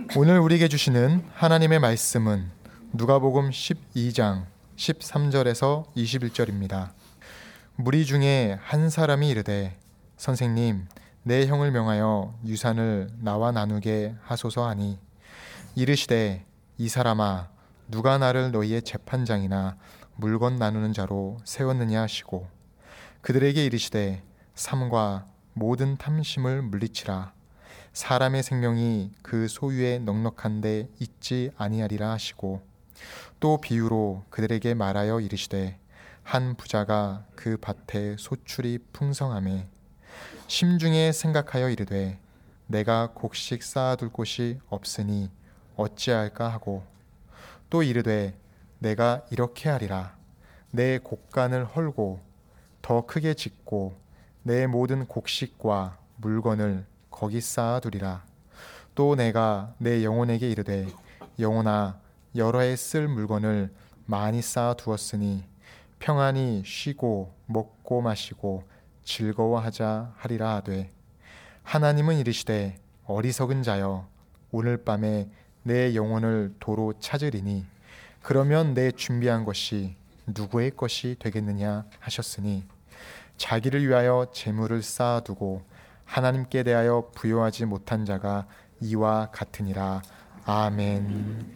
오늘 우리에게 주시는 하나님의 말씀은 누가복음 12장 13절에서 21절입니다. 무리 중에 한 사람이 이르되 선생님, 내 형을 명하여 유산을 나와 나누게 하소서 하니 이르시되 이 사람아, 누가 나를 너희의 재판장이나 물건 나누는 자로 세웠느냐 하시고 그들에게 이르시되 삼가 모든 탐심을 물리치라. 사람의 생명이 그 소유에 넉넉한데 있지 아니하리라 하시고 또 비유로 그들에게 말하여 이르시되 한 부자가 그 밭에 소출이 풍성하매 심중에 생각하여 이르되 내가 곡식 쌓아둘 곳이 없으니 어찌할까 하고 또 이르되 내가 이렇게 하리라. 내 곡간을 헐고 더 크게 짓고 내 모든 곡식과 물건을 거기 쌓아두리라. 또 내가 내 영혼에게 이르되 영혼아, 여러 해 쓸 물건을 많이 쌓아두었으니 평안히 쉬고 먹고 마시고 즐거워하자 하리라 하되 하나님은 이르시되 어리석은 자여, 오늘 밤에 내 영혼을 도로 찾으리니 그러면 내 준비한 것이 누구의 것이 되겠느냐 하셨으니 자기를 위하여 재물을 쌓아두고 하나님께 대하여 부요하지 못한 자가 이와 같으니라. 아멘.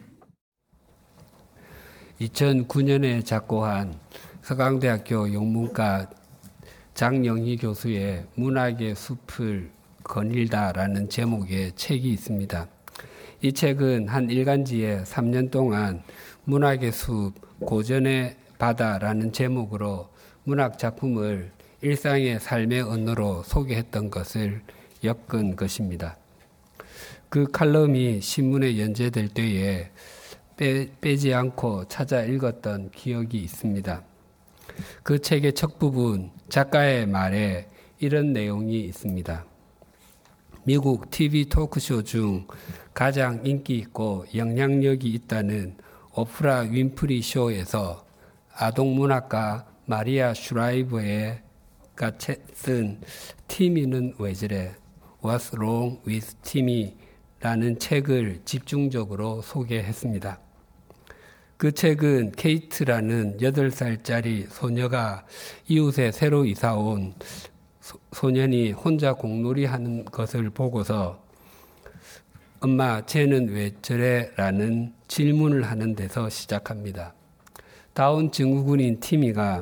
2009년에 작고한 서강대학교 영문과 장영희 교수의 문학의 숲을 거닐다라는 제목의 책이 있습니다. 이 책은 한 일간지에 3년 동안 문학의 숲, 고전의 바다라는 제목으로 문학 작품을 일상의 삶의 언어로 소개했던 것을 엮은 것입니다. 그 칼럼이 신문에 연재될 때에 빼지 않고 찾아 읽었던 기억이 있습니다. 그 책의 첫 부분, 작가의 말에 이런 내용이 있습니다. 미국 TV 토크쇼 중 가장 인기 있고 영향력이 있다는 오프라 윈프리 쇼에서 아동문학가 마리아 슈라이버의 쓴 티미는 왜 저래? What's Wrong with Timmy? 라는 책을 집중적으로 소개했습니다. 그 책은 케이트라는 8살짜리 소녀가 이웃에 새로 이사온 소년이 혼자 공놀이하는 것을 보고서 엄마, 쟤는 왜 저래? 라는 질문을 하는 데서 시작합니다. 다운 증후군인 티미가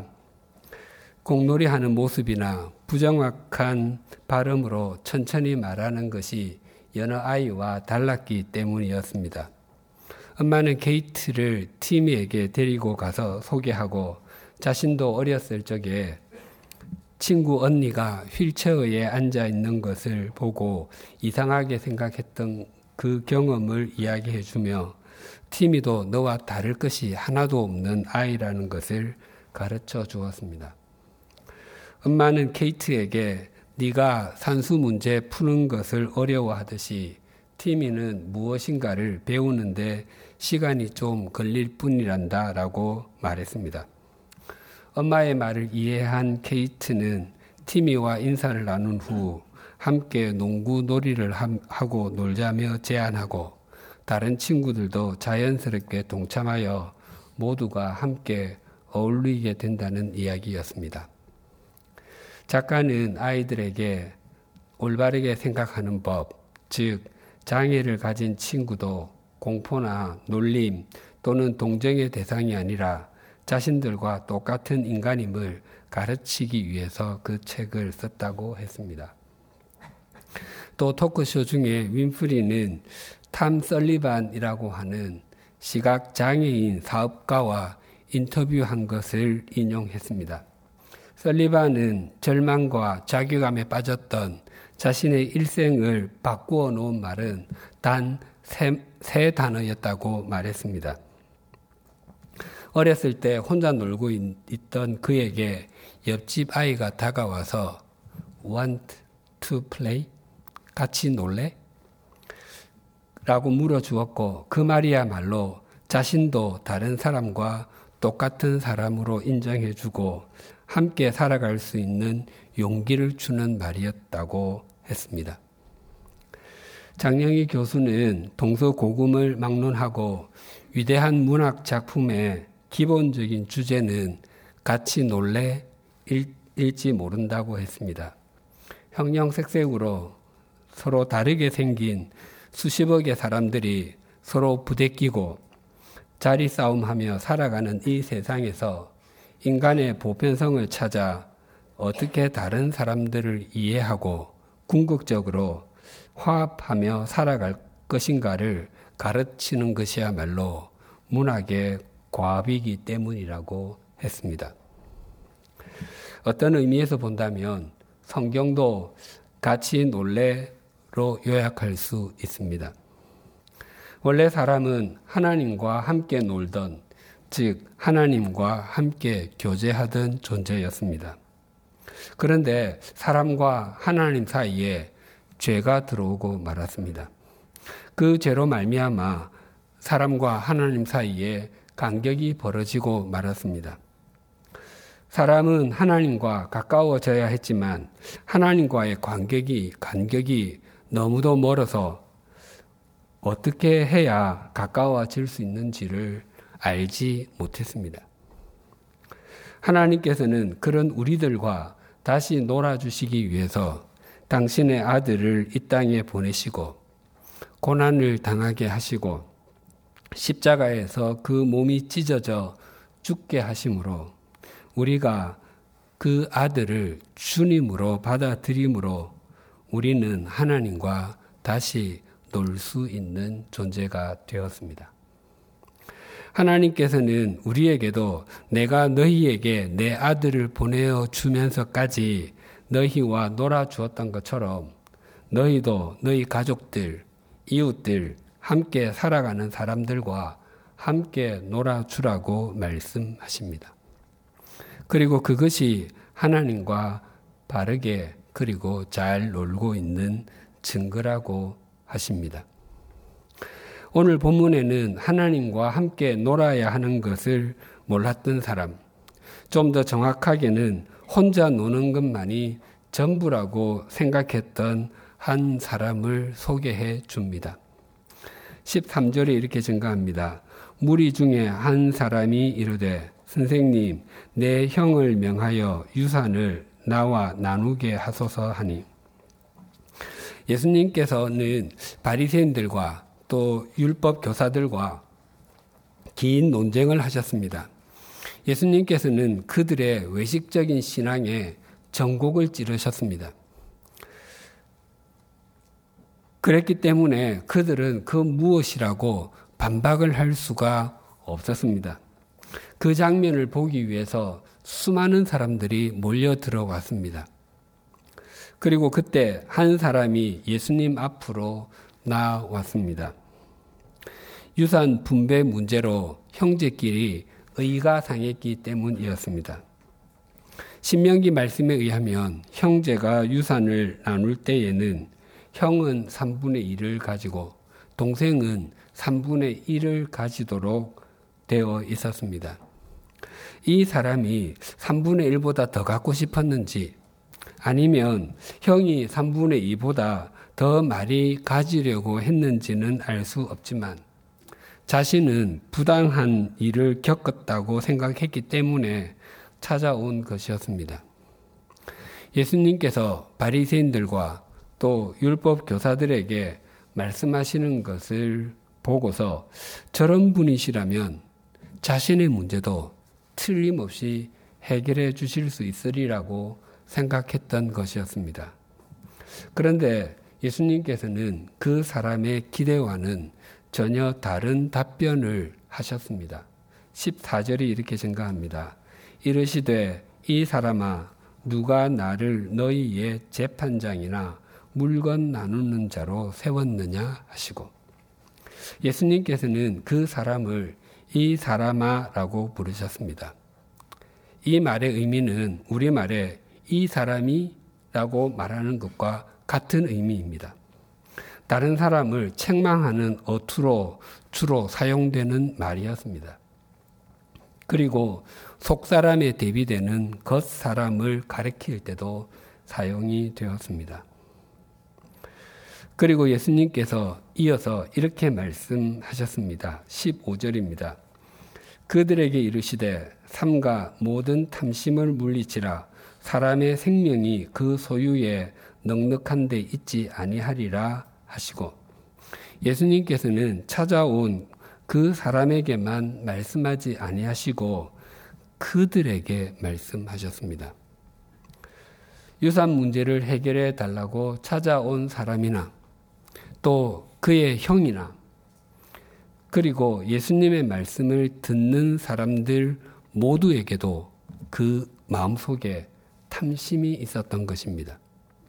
공놀이하는 모습이나 부정확한 발음으로 천천히 말하는 것이 여느 아이와 달랐기 때문이었습니다. 엄마는 케이트를 티미에게 데리고 가서 소개하고 자신도 어렸을 적에 친구 언니가 휠체어에 앉아 있는 것을 보고 이상하게 생각했던 그 경험을 이야기해주며 티미도 너와 다를 것이 하나도 없는 아이라는 것을 가르쳐 주었습니다. 엄마는 케이트에게 네가 산수 문제 푸는 것을 어려워하듯이 티미는 무엇인가를 배우는데 시간이 좀 걸릴 뿐이란다 라고 말했습니다. 엄마의 말을 이해한 케이트는 티미와 인사를 나눈 후 함께 농구 놀이를 하고 놀자며 제안하고 다른 친구들도 자연스럽게 동참하여 모두가 함께 어울리게 된다는 이야기였습니다. 작가는 아이들에게 올바르게 생각하는 법, 즉 장애를 가진 친구도 공포나 놀림 또는 동정의 대상이 아니라 자신들과 똑같은 인간임을 가르치기 위해서 그 책을 썼다고 했습니다. 또 토크쇼 중에 윈프리는 탐 설리반이라고 하는 시각장애인 사업가와 인터뷰한 것을 인용했습니다. 설리반은 절망과 자괴감에 빠졌던 자신의 일생을 바꾸어 놓은 말은 단 세 단어였다고 말했습니다. 어렸을 때 혼자 놀고 있던 그에게 옆집 아이가 다가와서 Want to play? 같이 놀래? 라고 물어주었고 그 말이야말로 자신도 다른 사람과 똑같은 사람으로 인정해주고 함께 살아갈 수 있는 용기를 주는 말이었다고 했습니다. 장영희 교수는 동서고금을 막론하고 위대한 문학 작품의 기본적인 주제는 같이 놀래 읽지 모른다고 했습니다. 형형색색으로 서로 다르게 생긴 수십억의 사람들이 서로 부대끼고 자리 싸움하며 살아가는 이 세상에서 인간의 보편성을 찾아 어떻게 다른 사람들을 이해하고 궁극적으로 화합하며 살아갈 것인가를 가르치는 것이야말로 문학의 과업이기 때문이라고 했습니다. 어떤 의미에서 본다면 성경도 같이 놀래로 요약할 수 있습니다. 원래 사람은 하나님과 함께 놀던, 즉 하나님과 함께 교제하던 존재였습니다. 그런데 사람과 하나님 사이에 죄가 들어오고 말았습니다. 그 죄로 말미암아 사람과 하나님 사이에 간격이 벌어지고 말았습니다. 사람은 하나님과 가까워져야 했지만 하나님과의 간격이 너무도 멀어서 어떻게 해야 가까워질 수 있는지를 알지 못했습니다. 하나님께서는 그런 우리들과 다시 놀아주시기 위해서 당신의 아들을 이 땅에 보내시고 고난을 당하게 하시고 십자가에서 그 몸이 찢어져 죽게 하심으로 우리가 그 아들을 주님으로 받아들임으로 우리는 하나님과 다시 놀 수 있는 존재가 되었습니다. 하나님께서는 우리에게도 내가 너희에게 내 아들을 보내어 주면서까지 너희와 놀아주었던 것처럼 너희도 너희 가족들, 이웃들, 함께 살아가는 사람들과 함께 놀아주라고 말씀하십니다. 그리고 그것이 하나님과 바르게 그리고 잘 놀고 있는 증거라고 하십니다. 오늘 본문에는 하나님과 함께 놀아야 하는 것을 몰랐던 사람, 좀 더 정확하게는 혼자 노는 것만이 전부라고 생각했던 한 사람을 소개해 줍니다. 13절에 이렇게 증가합니다. 무리 중에 한 사람이 이르되 선생님, 내 형을 명하여 유산을 나와 나누게 하소서 하니. 예수님께서는 바리새인들과 또 율법 교사들과 긴 논쟁을 하셨습니다. 예수님께서는 그들의 외식적인 신앙에 전곡을 찌르셨습니다. 그랬기 때문에 그들은 그 무엇이라고 반박을 할 수가 없었습니다. 그 장면을 보기 위해서 수많은 사람들이 몰려 들어왔습니다. 그리고 그때 한 사람이 예수님 앞으로 나왔습니다. 유산 분배 문제로 형제끼리 의가 상했기 때문이었습니다. 신명기 말씀에 의하면 형제가 유산을 나눌 때에는 형은 3분의 1을 가지고 동생은 3분의 1을 가지도록 되어 있었습니다. 이 사람이 3분의 1보다 더 갖고 싶었는지 아니면 형이 3분의 2보다 더 많이 가지려고 했는지는 알 수 없지만 자신은 부당한 일을 겪었다고 생각했기 때문에 찾아온 것이었습니다. 예수님께서 바리새인들과 또 율법 교사들에게 말씀하시는 것을 보고서 저런 분이시라면 자신의 문제도 틀림없이 해결해 주실 수 있으리라고 생각했던 것이었습니다. 그런데 예수님께서는 그 사람의 기대와는 전혀 다른 답변을 하셨습니다. 14절이 이렇게 증가합니다. 이르시되 이 사람아 누가 나를 너희의 재판장이나 물건 나누는 자로 세웠느냐 하시고 예수님께서는 그 사람을 이 사람아라고 부르셨습니다. 이 말의 의미는 우리말에 이 사람이라고 말하는 것과 같은 의미입니다. 다른 사람을 책망하는 어투로 주로 사용되는 말이었습니다. 그리고 속사람에 대비되는 겉사람을 가리킬 때도 사용이 되었습니다. 그리고 예수님께서 이어서 이렇게 말씀하셨습니다. 15절입니다. 그들에게 이르시되 삼가 모든 탐심을 물리치라. 사람의 생명이 그 소유에 넉넉한 데 있지 아니하리라 하시고, 예수님께서는 찾아온 그 사람에게만 말씀하지 아니하시고 그들에게 말씀하셨습니다. 유산 문제를 해결해 달라고 찾아온 사람이나 또 그의 형이나 그리고 예수님의 말씀을 듣는 사람들 모두에게도 그 마음속에 탐심이 있었던 것입니다.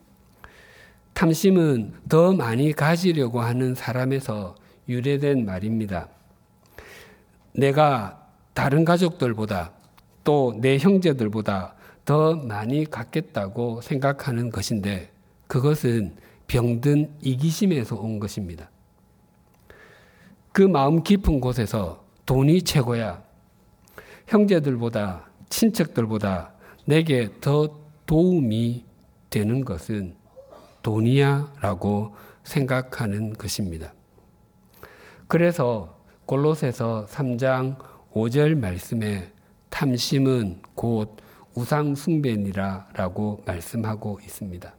탐심은 더 많이 가지려고 하는 사람에서 유래된 말입니다. 내가 다른 가족들보다 또 내 형제들보다 더 많이 갖겠다고 생각하는 것인데, 그것은 병든 이기심에서 온 것입니다. 그 마음 깊은 곳에서 돈이 최고야, 형제들보다 친척들보다 내게 더 도움이 되는 것은 돈이야 라고 생각하는 것입니다. 그래서 골로새서 3장 5절 말씀에 탐심은 곧 우상 숭배니라 라고 말씀하고 있습니다.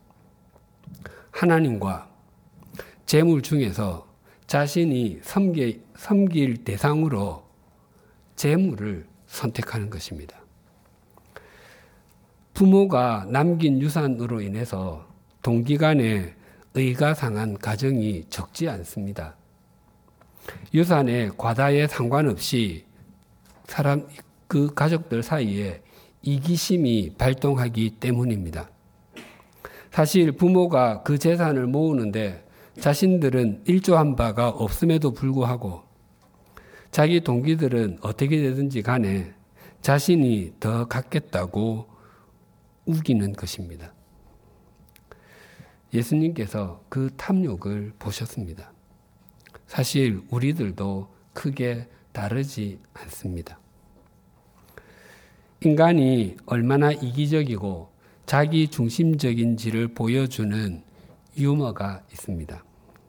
하나님과 재물 중에서 자신이 섬길 대상으로 재물을 선택하는 것입니다. 부모가 남긴 유산으로 인해서 동기간에 의가 상한 가정이 적지 않습니다. 유산의 과다에 상관없이 그 가족들 사이에 이기심이 발동하기 때문입니다. 사실 부모가 그 재산을 모으는데 자신들은 일조한 바가 없음에도 불구하고 자기 동기들은 어떻게 되든지 간에 자신이 더 갖겠다고 우기는 것입니다. 예수님께서 그 탐욕을 보셨습니다. 사실 우리들도 크게 다르지 않습니다. 인간이 얼마나 이기적이고 자기 중심적인지를 보여주는 유머가 있습니다.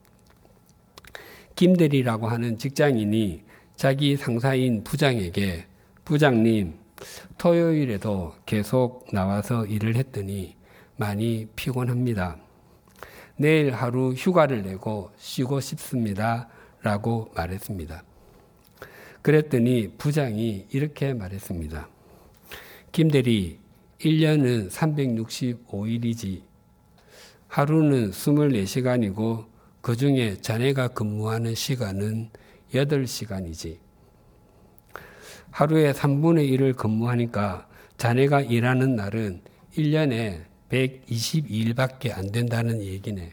김대리라고 하는 직장인이 자기 상사인 부장에게 부장님, 토요일에도 계속 나와서 일을 했더니 많이 피곤합니다. 내일 하루 휴가를 내고 쉬고 싶습니다. 라고 말했습니다. 그랬더니 부장이 이렇게 말했습니다. 김대리, 1년은 365일이지 하루는 24시간이고 그 중에 자네가 근무하는 시간은 8시간이지. 하루에 3분의 1을 근무하니까 자네가 일하는 날은 1년에 122일밖에 안 된다는 얘기네.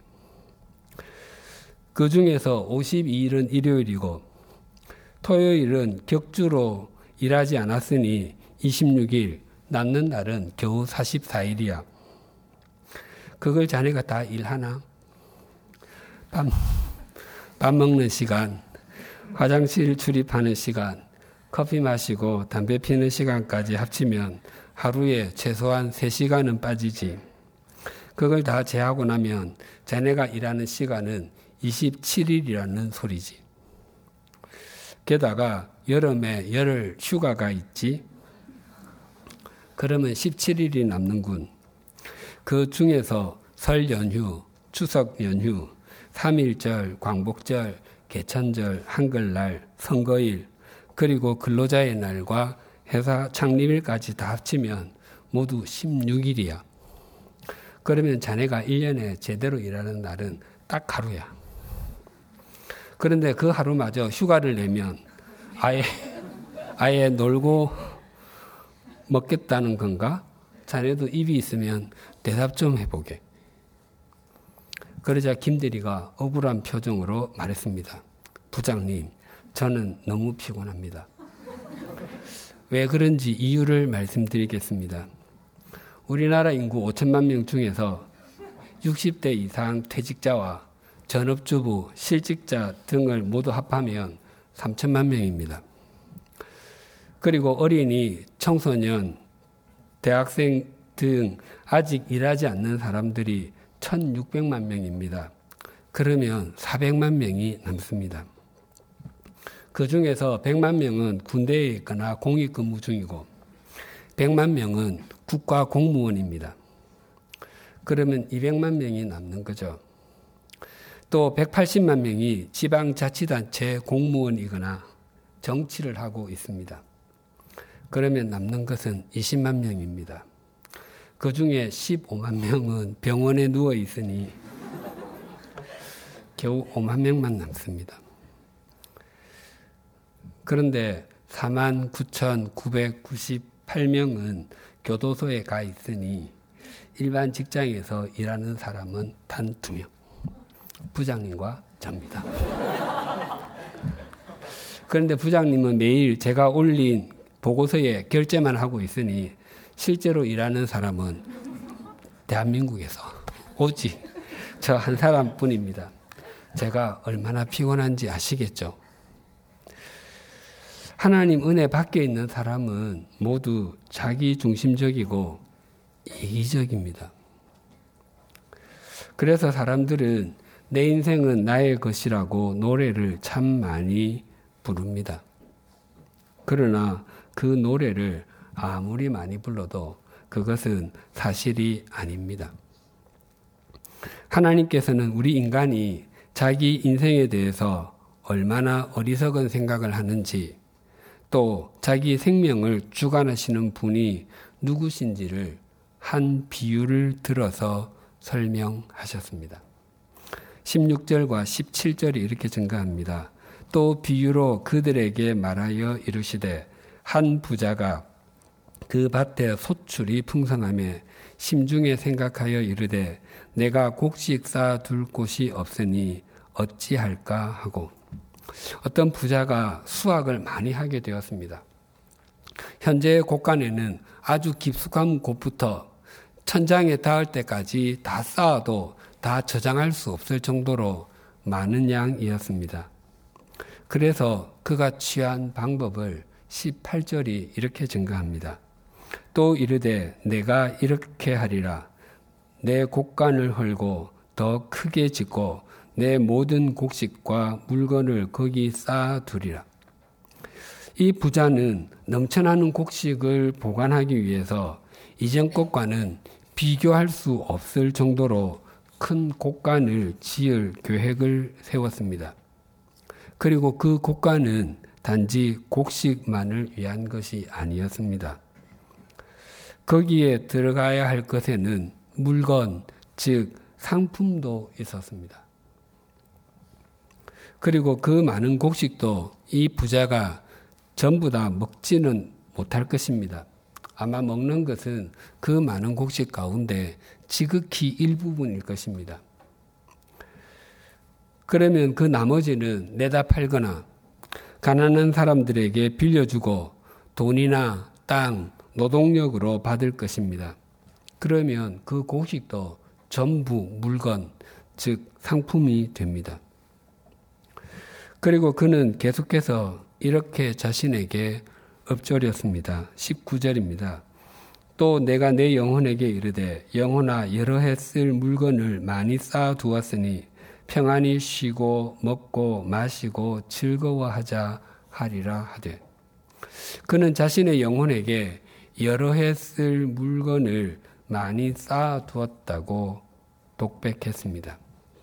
그 중에서 52일은 일요일이고 토요일은 격주로 일하지 않았으니 26일, 남는 날은 겨우 44일이야. 그걸 자네가 다 일하나? 밥 먹는 시간, 화장실 출입하는 시간, 커피 마시고 담배 피는 시간까지 합치면 하루에 최소한 3시간은 빠지지. 그걸 다 제하고 나면 자네가 일하는 시간은 27일이라는 소리지. 게다가 여름에 열 휴가가 있지. 그러면 17일이 남는군. 그 중에서 설 연휴, 추석 연휴, 3.1절, 광복절, 개천절, 한글날, 선거일, 그리고 근로자의 날과 회사 창립일까지 다 합치면 모두 16일이야. 그러면 자네가 1년에 제대로 일하는 날은 딱 하루야. 그런데 그 하루마저 휴가를 내면 아예 놀고 먹겠다는 건가? 자네도 입이 있으면 대답 좀 해보게. 그러자 김대리가 억울한 표정으로 말했습니다. 부장님, 저는 너무 피곤합니다. 왜 그런지 이유를 말씀드리겠습니다. 우리나라 인구 5천만 명 중에서 60대 이상 퇴직자와 전업주부, 실직자 등을 모두 합하면 3천만 명입니다. 그리고 어린이, 청소년, 대학생 등 아직 일하지 않는 사람들이 1,600만 명입니다. 그러면 400만 명이 남습니다. 그 중에서 100만 명은 군대에 있거나 공익 근무 중이고 100만 명은 국가 공무원입니다. 그러면 200만 명이 남는 거죠. 또 180만 명이 지방자치단체 공무원이거나 정치를 하고 있습니다. 그러면 남는 것은 20만 명입니다. 그 중에 15만 명은 병원에 누워 있으니 겨우 5만 명만 남습니다. 그런데 49,998명은 교도소에 가 있으니 일반 직장에서 일하는 사람은 단 2명. 부장님과 저입니다. 그런데 부장님은 매일 제가 올린 보고서에 결제만 하고 있으니 실제로 일하는 사람은 대한민국에서 오직 저 한 사람뿐입니다. 제가 얼마나 피곤한지 아시겠죠? 하나님 은혜 밖에 있는 사람은 모두 자기 중심적이고 이기적입니다. 그래서 사람들은 내 인생은 나의 것이라고 노래를 참 많이 부릅니다. 그러나 그 노래를 아무리 많이 불러도 그것은 사실이 아닙니다. 하나님께서는 우리 인간이 자기 인생에 대해서 얼마나 어리석은 생각을 하는지 또 자기 생명을 주관하시는 분이 누구신지를 한 비유를 들어서 설명하셨습니다. 16절과 17절이 이렇게 증가합니다. 또 비유로 그들에게 말하여 이르시되 한 부자가 그 밭에 소출이 풍성하며 심중에 생각하여 이르되 내가 곡식 쌓아둘 곳이 없으니 어찌할까 하고 어떤 부자가 수확을 많이 하게 되었습니다. 현재의 곡간에는 아주 깊숙한 곳부터 천장에 닿을 때까지 다 쌓아도 다 저장할 수 없을 정도로 많은 양이었습니다. 그래서 그가 취한 방법을 18절이 이렇게 증가합니다. 또 이르되 내가 이렇게 하리라. 내 곡간을 헐고 더 크게 짓고 내 모든 곡식과 물건을 거기 쌓아두리라. 이 부자는 넘쳐나는 곡식을 보관하기 위해서 이전 것과는 비교할 수 없을 정도로 큰 곡간을 지을 계획을 세웠습니다. 그리고 그 곡간은 단지 곡식만을 위한 것이 아니었습니다. 거기에 들어가야 할 것에는 물건, 즉 상품도 있었습니다. 그리고 그 많은 곡식도 이 부자가 전부 다 먹지는 못할 것입니다. 아마 먹는 것은 그 많은 곡식 가운데 지극히 일부분일 것입니다. 그러면 그 나머지는 내다 팔거나 가난한 사람들에게 빌려주고 돈이나 땅, 노동력으로 받을 것입니다. 그러면 그 곡식도 전부 물건, 즉 상품이 됩니다. 그리고 그는 계속해서 이렇게 자신에게 읊조렸습니다. 19절입니다. 또 내가 내 영혼에게 이르되 영혼아 여러 해 쓸 물건을 많이 쌓아두었으니 평안히 쉬고 먹고 마시고 즐거워하자 하리라 하되 그는 자신의 영혼에게 여러 해 쓸 물건을 많이 쌓아두었다고 독백했습니다.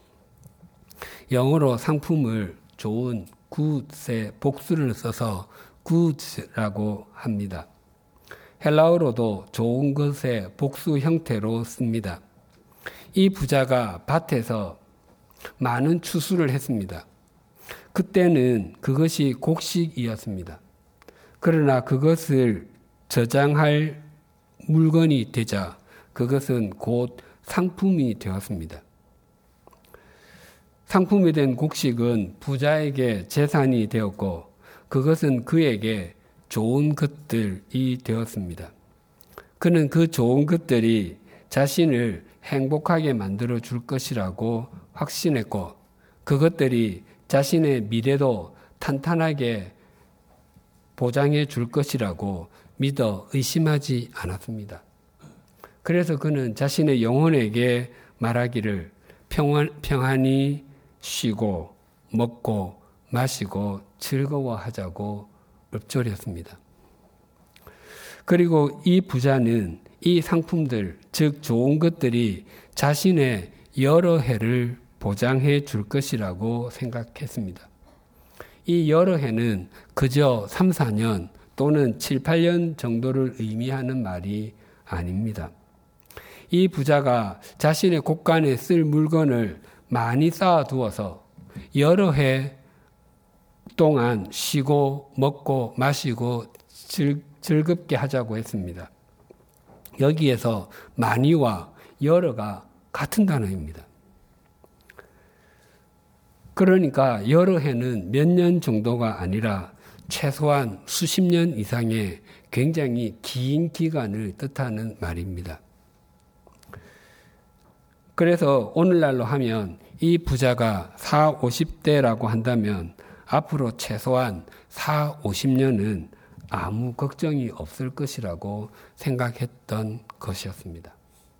영어로 상품을 좋은 good의 복수를 써서 goods라고 합니다. 헬라어로도 좋은 것의 복수 형태로 씁니다. 이 부자가 밭에서 많은 추수를 했습니다. 그때는 그것이 곡식이었습니다. 그러나 그것을 저장할 물건이 되자 그것은 곧 상품이 되었습니다. 상품이 된 곡식은 부자에게 재산이 되었고 그것은 그에게 좋은 것들이 되었습니다. 그는 그 좋은 것들이 자신을 행복하게 만들어 줄 것이라고 확신했고 그것들이 자신의 미래도 탄탄하게 보장해 줄 것이라고 믿어 의심하지 않았습니다. 그래서 그는 자신의 영혼에게 말하기를 평안히 쉬고 먹고 마시고 즐거워하자고 읊조렸습니다. 그리고 이 부자는 이 상품들, 즉 좋은 것들이 자신의 여러 해를 보장해 줄 것이라고 생각했습니다. 이 여러 해는 그저 3, 4년 또는 7, 8년 정도를 의미하는 말이 아닙니다. 이 부자가 자신의 곳간에 쓸 물건을 많이 쌓아두어서 여러 해 동안 쉬고 먹고 마시고 즐겁게 하자고 했습니다. 여기에서 많이와 여러가 같은 단어입니다. 그러니까 여러 해는 몇 년 정도가 아니라 최소한 수십 년 이상의 굉장히 긴 기간을 뜻하는 말입니다. 그래서 오늘날로 하면 이 부자가 40, 50대라고 한다면 앞으로 최소한 40, 50년은 아무 걱정이 없을 것이라고 생각했던 것이었습니다.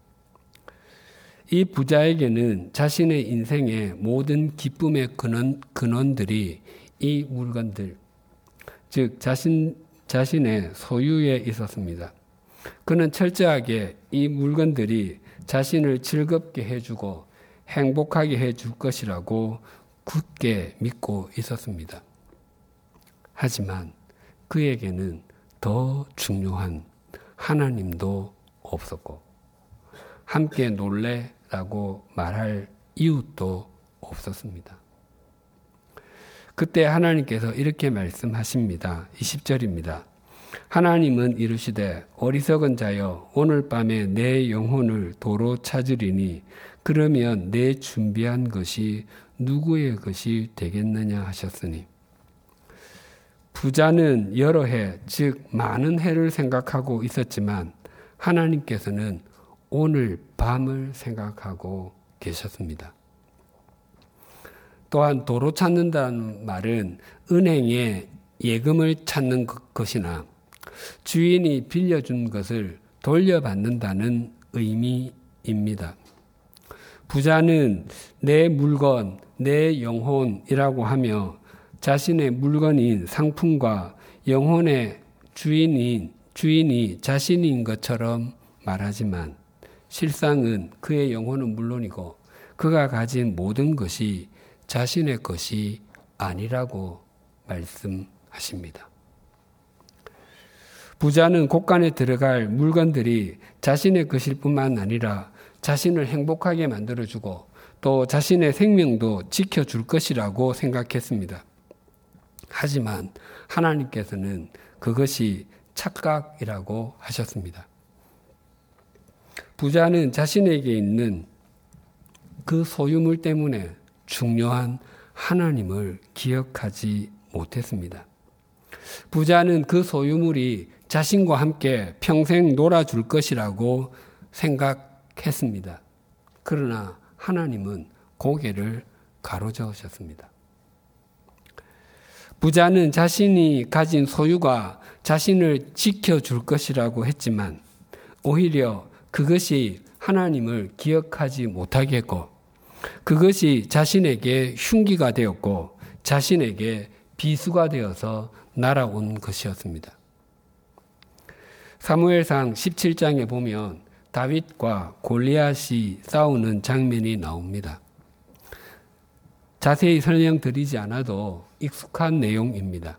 이 부자에게는 자신의 인생의 모든 기쁨의 근원들이 이 물건들, 즉 자신의 소유에 있었습니다. 그는 철저하게 이 물건들이 자신을 즐겁게 해주고 행복하게 해줄 것이라고 굳게 믿고 있었습니다. 하지만 그에게는 더 중요한 하나님도 없었고 함께 놀래라고 말할 이웃도 없었습니다. 그때 하나님께서 이렇게 말씀하십니다. 20절입니다. 하나님은 이르시되 어리석은 자여 오늘 밤에 내 영혼을 도로 찾으리니 그러면 내 준비한 것이 누구의 것이 되겠느냐 하셨으니 부자는 여러 해, 즉 많은 해를 생각하고 있었지만 하나님께서는 오늘 밤을 생각하고 계셨습니다. 또한 도로 찾는다는 말은 은행에 예금을 찾는 것이나 주인이 빌려준 것을 돌려받는다는 의미입니다. 부자는 내 물건, 내 영혼이라고 하며 자신의 물건인 상품과 영혼의 주인이 자신인 것처럼 말하지만 실상은 그의 영혼은 물론이고 그가 가진 모든 것이 자신의 것이 아니라고 말씀하십니다. 부자는 곳간에 들어갈 물건들이 자신의 것일 뿐만 아니라 자신을 행복하게 만들어주고 또 자신의 생명도 지켜줄 것이라고 생각했습니다. 하지만 하나님께서는 그것이 착각이라고 하셨습니다. 부자는 자신에게 있는 그 소유물 때문에 중요한 하나님을 기억하지 못했습니다. 부자는 그 소유물이 자신과 함께 평생 놀아줄 것이라고 생각했습니다. 그러나 하나님은 고개를 가로저으셨습니다. 부자는 자신이 가진 소유가 자신을 지켜줄 것이라고 했지만 오히려 그것이 하나님을 기억하지 못하게 했고 그것이 자신에게 흉기가 되었고 자신에게 비수가 되어서 날아온 것이었습니다. 사무엘상 17장에 보면 다윗과 골리앗이 싸우는 장면이 나옵니다. 자세히 설명드리지 않아도 익숙한 내용입니다.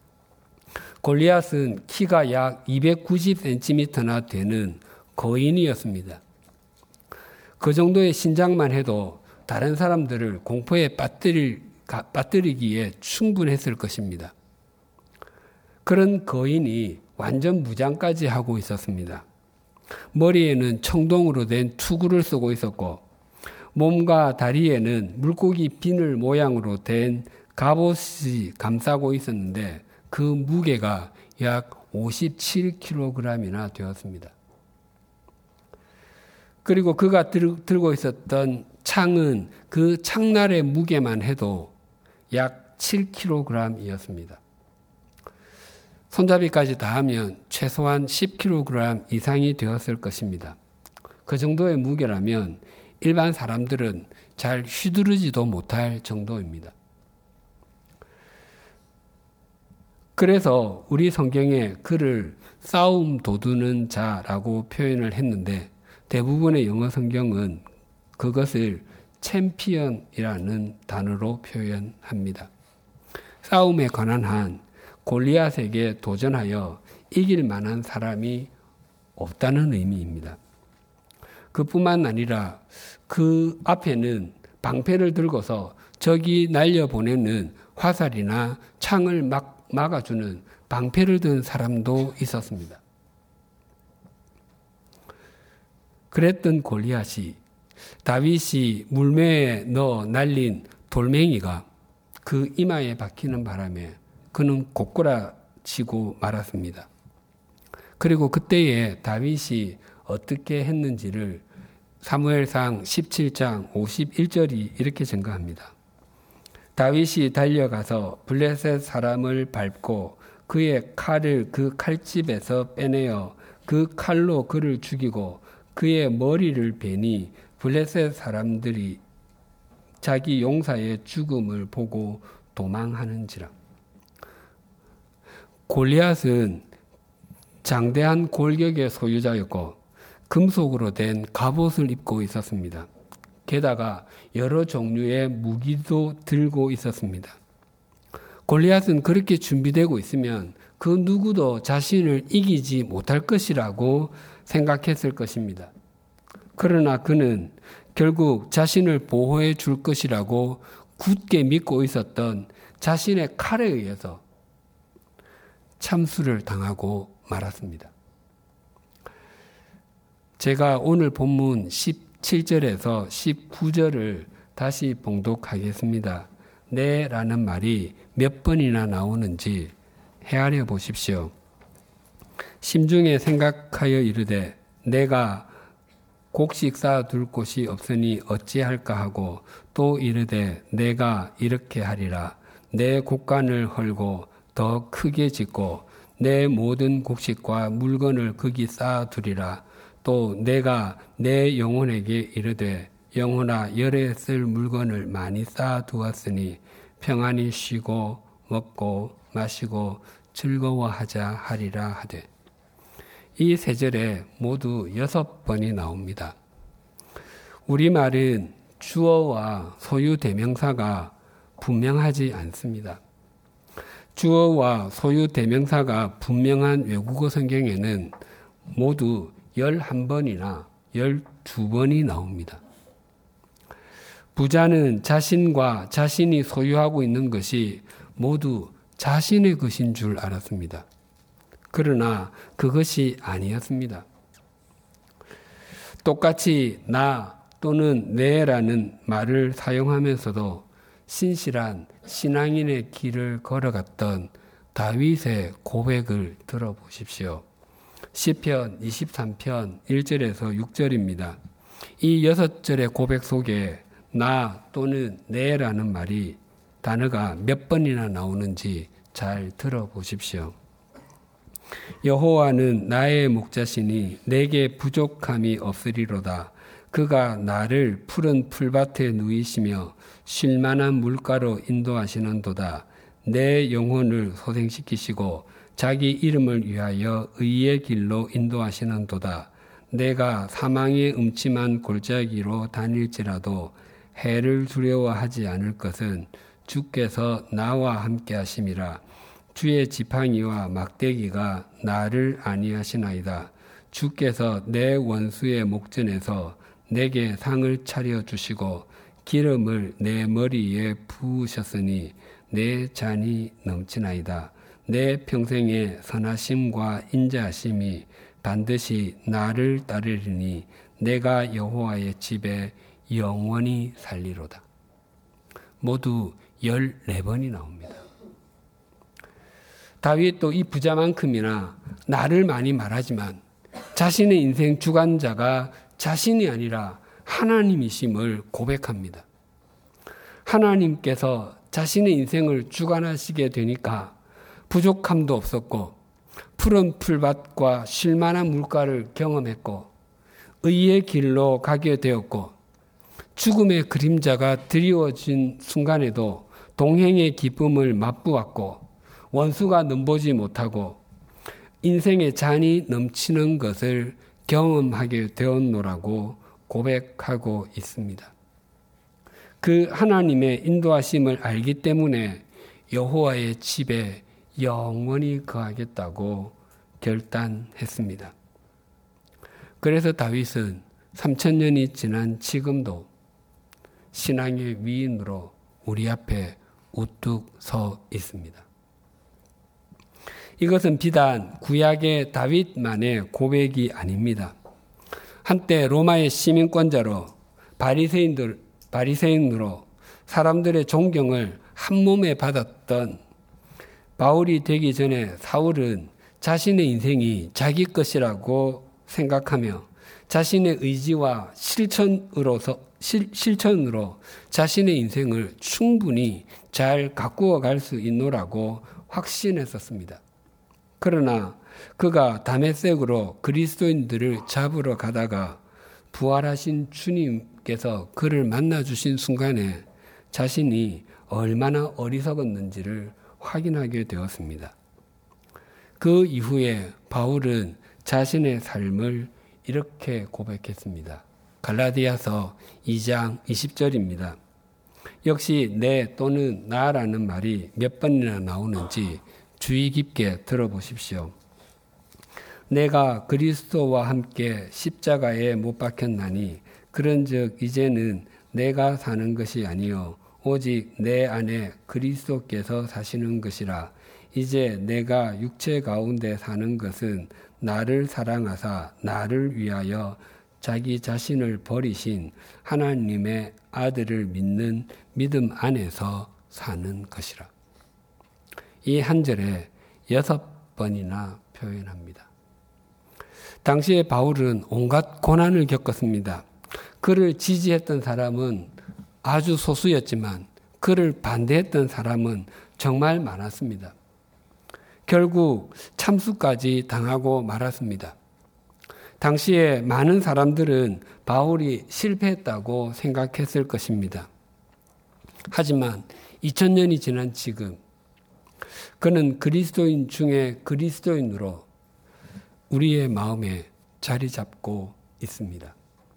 골리앗은 키가 약 290cm나 되는 거인이었습니다. 그 정도의 신장만 해도 다른 사람들을 공포에 빠뜨리기에 충분했을 것입니다. 그런 거인이 완전 무장까지 하고 있었습니다. 머리에는 청동으로 된 투구를 쓰고 있었고 몸과 다리에는 물고기 비늘 모양으로 된 갑옷이 감싸고 있었는데 그 무게가 약 57kg이나 되었습니다. 그리고 그가 들고 있었던 창은 그 창날의 무게만 해도 약 7kg이었습니다. 손잡이까지 다 하면 최소한 10kg 이상이 되었을 것입니다. 그 정도의 무게라면 일반 사람들은 잘 휘두르지도 못할 정도입니다. 그래서 우리 성경에 그를 싸움 도두는 자라고 표현을 했는데 대부분의 영어 성경은 그것을 챔피언이라는 단어로 표현합니다. 싸움에 관한 한 골리앗에게 도전하여 이길 만한 사람이 없다는 의미입니다. 그뿐만 아니라 그 앞에는 방패를 들고서 적이 날려보내는 화살이나 창을 막아주는 방패를 든 사람도 있었습니다. 그랬던 골리앗이 다윗이 물매에 넣어 날린 돌멩이가 그 이마에 박히는 바람에 그는 고꾸라치고 말았습니다. 그리고 그때에 다윗이 어떻게 했는지를 사무엘상 17장 51절이 이렇게 증거합니다. 다윗이 달려가서 블레셋 사람을 밟고 그의 칼을 그 칼집에서 빼내어 그 칼로 그를 죽이고 그의 머리를 베니 블레셋 사람들이 자기 용사의 죽음을 보고 도망하는지라. 골리앗은 장대한 골격의 소유자였고 금속으로 된 갑옷을 입고 있었습니다. 게다가 여러 종류의 무기도 들고 있었습니다. 골리앗은 그렇게 준비되고 있으면 그 누구도 자신을 이기지 못할 것이라고 생각했을 것입니다. 그러나 그는 결국 자신을 보호해 줄 것이라고 굳게 믿고 있었던 자신의 칼에 의해서 참수를 당하고 말았습니다. 제가 오늘 본문 17절에서 19절을 다시 봉독하겠습니다. 네라는 말이 몇 번이나 나오는지 헤아려 보십시오. 심중에 생각하여 이르되 내가 곡식 쌓아둘 곳이 없으니 어찌할까 하고 또 이르되 내가 이렇게 하리라. 내 곡간을 헐고 더 크게 짓고 내 모든 곡식과 물건을 거기 쌓아두리라. 또 내가 내 영혼에게 이르되 영혼아 열에 쓸 물건을 많이 쌓아두었으니 평안히 쉬고 먹고 마시고 즐거워하자 하리라 하되. 이 세 절에 모두 6번이 나옵니다. 우리말은 주어와 소유 대명사가 분명하지 않습니다. 주어와 소유 대명사가 분명한 외국어 성경에는 모두 11번이나 12번이 나옵니다. 부자는 자신과 자신이 소유하고 있는 것이 모두 자신의 것인 줄 알았습니다. 그러나 그것이 아니었습니다. 똑같이 나 또는 내라는 말을 사용하면서도 신실한 신앙인의 길을 걸어갔던 다윗의 고백을 들어보십시오. 시편 23편 1절에서 6절입니다. 이 6절의 고백 속에 나 또는 내라는 말이 단어가 몇 번이나 나오는지 잘 들어보십시오. 여호와는 나의 목자시니 내게 부족함이 없으리로다. 그가 나를 푸른 풀밭에 누이시며 쉴만한 물가로 인도하시는도다. 내 영혼을 소생시키시고 자기 이름을 위하여 의의 길로 인도하시는도다. 내가 사망의 음침한 골짜기로 다닐지라도 해를 두려워하지 않을 것은 주께서 나와 함께 하심이라. 주의 지팡이와 막대기가 나를 안위하시나이다. 주께서 내 원수의 목전에서 내게 상을 차려주시고 기름을 내 머리에 부으셨으니 내 잔이 넘치나이다. 내 평생의 선하심과 인자하심이 반드시 나를 따르리니 내가 여호와의 집에 영원히 살리로다. 모두 14번이 나옵니다. 다윗도 이 부자만큼이나 나를 많이 말하지만 자신의 인생 주관자가 자신이 아니라 하나님이심을 고백합니다. 하나님께서 자신의 인생을 주관하시게 되니까 부족함도 없었고 푸른 풀밭과 쉴만한 물가를 경험했고 의의 길로 가게 되었고 죽음의 그림자가 드리워진 순간에도 동행의 기쁨을 맛보았고 원수가 넘보지 못하고 인생의 잔이 넘치는 것을 경험하게 되었노라고 고백하고 있습니다. 그 하나님의 인도하심을 알기 때문에 여호와의 집에 영원히 거하겠다고 결단했습니다. 그래서 다윗은 3000년이 지난 지금도 신앙의 위인으로 우리 앞에 우뚝 서 있습니다. 이것은 비단 구약의 다윗만의 고백이 아닙니다. 한때 로마의 시민권자로 바리새인으로 사람들의 존경을 한몸에 받았던 바울이 되기 전에 사울은 자신의 인생이 자기 것이라고 생각하며 자신의 의지와 실천으로 자신의 인생을 충분히 잘 가꾸어 갈 수 있노라고 확신했었습니다. 그러나 그가 다메섹으로 그리스도인들을 잡으러 가다가 부활하신 주님께서 그를 만나주신 순간에 자신이 얼마나 어리석었는지를 확인하게 되었습니다. 그 이후에 바울은 자신의 삶을 이렇게 고백했습니다. 갈라디아서 2장 20절입니다. 역시 내 또는 나라는 말이 몇 번이나 나오는지 주의 깊게 들어보십시오. 내가 그리스도와 함께 십자가에 못 박혔나니 그런즉 이제는 내가 사는 것이 아니요 오직 내 안에 그리스도께서 사시는 것이라. 이제 내가 육체 가운데 사는 것은 나를 사랑하사 나를 위하여 자기 자신을 버리신 하나님의 아들을 믿는 믿음 안에서 사는 것이라. 이 한 절에 6번이나 표현합니다. 당시에 바울은 온갖 고난을 겪었습니다. 그를 지지했던 사람은 아주 소수였지만 그를 반대했던 사람은 정말 많았습니다. 결국 참수까지 당하고 말았습니다. 당시에 많은 사람들은 바울이 실패했다고 생각했을 것입니다. 하지만 2000년이 지난 지금 그는 그리스도인 중에 그리스도인으로 우리의 마음에 자리 잡고 있습니다.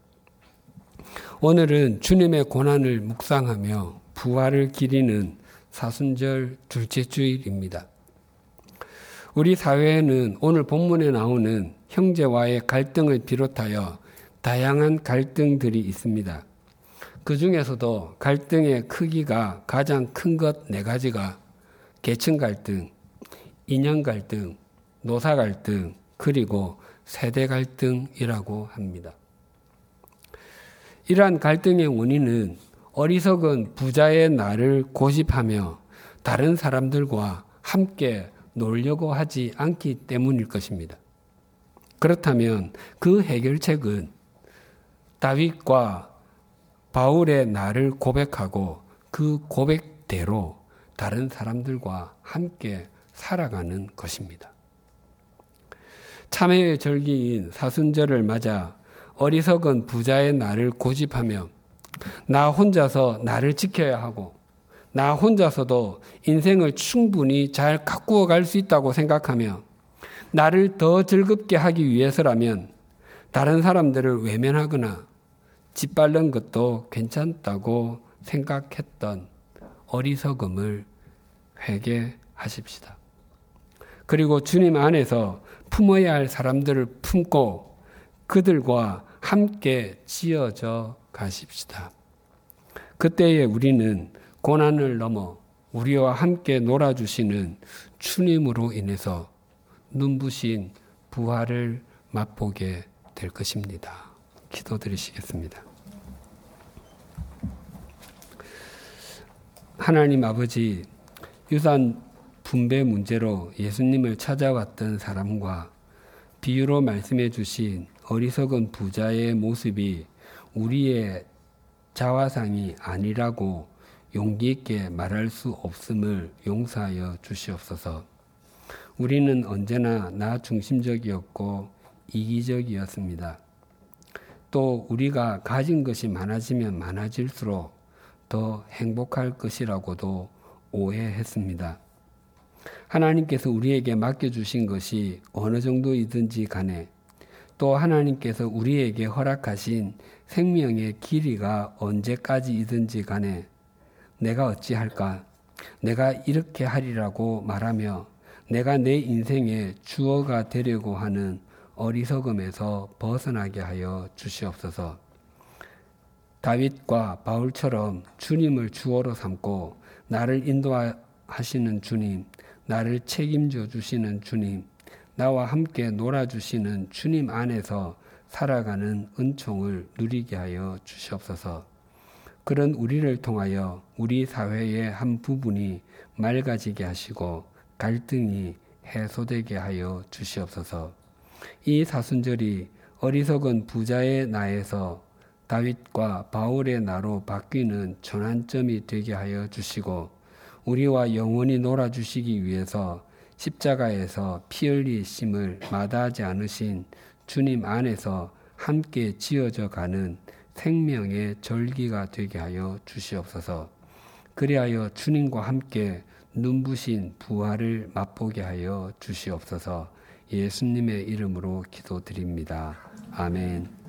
오늘은 주님의 고난을 묵상하며 부활을 기리는 사순절 둘째 주일입니다. 우리 사회에는 오늘 본문에 나오는 형제와의 갈등을 비롯하여 다양한 갈등들이 있습니다. 그 중에서도 갈등의 크기가 가장 큰 것 4가지가 계층 갈등, 이념 갈등, 노사 갈등, 그리고 세대 갈등이라고 합니다. 이러한 갈등의 원인은 어리석은 부자의 날을 고집하며 다른 사람들과 함께 놀려고 하지 않기 때문일 것입니다. 그렇다면 그 해결책은 다윗과 바울의 날을 고백하고 그 고백대로 다른 사람들과 함께 살아가는 것입니다. 참회의 절기인 사순절을 맞아 어리석은 부자의 날을 고집하며 나 혼자서 나를 지켜야 하고 나 혼자서도 인생을 충분히 잘 가꾸어 갈 수 있다고 생각하며 나를 더 즐겁게 하기 위해서라면 다른 사람들을 외면하거나 짓밟는 것도 괜찮다고 생각했던 어리석음을 회개하십시다. 그리고 주님 안에서 품어야 할 사람들을 품고 그들과 함께 지어져 가십시다. 그때에 우리는 고난을 넘어 우리와 함께 놀아주시는 주님으로 인해서 눈부신 부활을 맛보게 될 것입니다. 기도드리시겠습니다. 하나님 아버지, 유산 분배 문제로 예수님을 찾아왔던 사람과 비유로 말씀해 주신 어리석은 부자의 모습이 우리의 자화상이 아니라고 용기 있게 말할 수 없음을 용서하여 주시옵소서. 우리는 언제나 나 중심적이었고 이기적이었습니다. 또 우리가 가진 것이 많아지면 많아질수록 더 행복할 것이라고도 오해했습니다. 하나님께서 우리에게 맡겨주신 것이 어느 정도이든지 간에 또 하나님께서 우리에게 허락하신 생명의 길이가 언제까지이든지 간에 내가 어찌할까? 내가 이렇게 하리라고 말하며 내가 내 인생의 주어가 되려고 하는 어리석음에서 벗어나게 하여 주시옵소서. 다윗과 바울처럼 주님을 주어로 삼고 나를 인도하시는 주님, 나를 책임져 주시는 주님, 나와 함께 놀아주시는 주님 안에서 살아가는 은총을 누리게 하여 주시옵소서. 그런 우리를 통하여 우리 사회의 한 부분이 맑아지게 하시고 갈등이 해소되게 하여 주시옵소서. 이 사순절이 어리석은 부자의 나에서 다윗과 바울의 나로 바뀌는 전환점이 되게 하여 주시고 우리와 영원히 놀아주시기 위해서 십자가에서 피 흘리심을 마다하지 않으신 주님 안에서 함께 지어져 가는 생명의 절기가 되게 하여 주시옵소서. 그리하여 주님과 함께 눈부신 부활을 맛보게 하여 주시옵소서. 예수님의 이름으로 기도드립니다. 아멘.